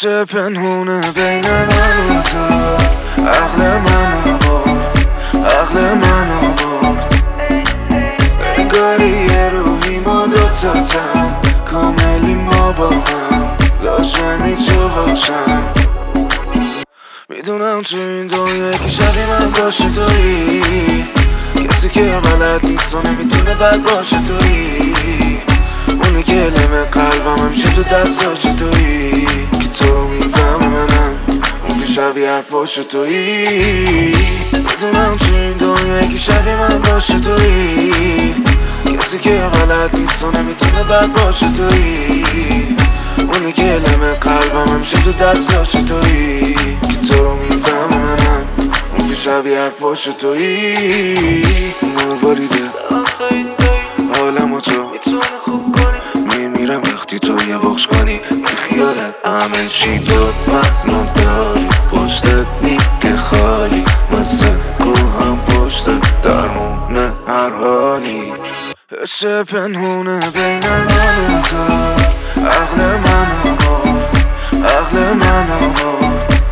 عشق پنهونه بین من و تو، عقل منو برد، عقل منو برد. انگاری یه روحی ما دوتاتم، کاملی ما با هم، لازمی تو باشم. میدونم تو این دنیا یکی شبیه من باشه تویی، کسی که بلد نیست و نمیتونه بد باشه تویی، اونی که لم قلبم همیشه تو دستاش تویی، که تو رو میفهمه منم اون که شبیه حرفاش تویی. میدونم تو این دنیا یکی شبیه من باشه تویی، کسی که بلد نیست و نمیتونه بد باشه تویی، اونی که لم قلبم همیشه تو دستاش تویی، که تو رو میفهمه منم اون که شبیه حرفاش تویی. مرواریده حالمو تو میمیرم وقتی تو یه بخش کنی، بی خیال همه چی تو منو داری، پشتت نیگه خالی، مثل روحم پشتت درمونه هر حالی. عشق پنهونه بین من و تو، عقل منو برد، عقل منو برد.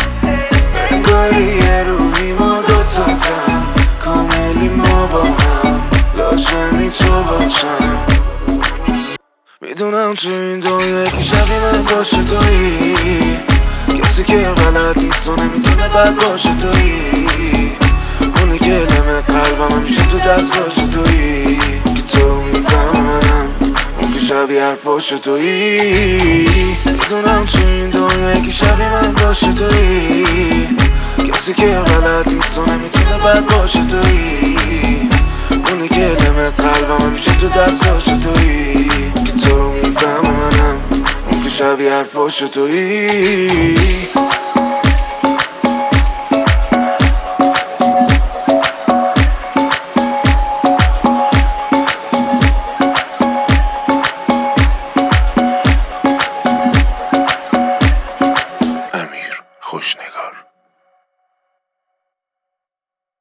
انگاری یه روحی ما دوتاتم، کاملی ما با هم، لازمی تو باشم. میدونم تو این دنیا یکی شبیه من باشه تویی، کسی که بلد نیست و نمیتونه بد باشه تویی، اونی که لم قلبم همیشه تو دستاش تویی، که تو رو میفهمه منم اون که شبیه حرفاش تویی. میدونم تو این دنیا یکی شبیه من باشه تویی، کسی که بلد نیست و نمیتونه بد باشه تویی، اونی که لم قلبم همیشه تو دستاش تویی، که تو رو میفهمه منم اون که شبیه حرفاش تویی.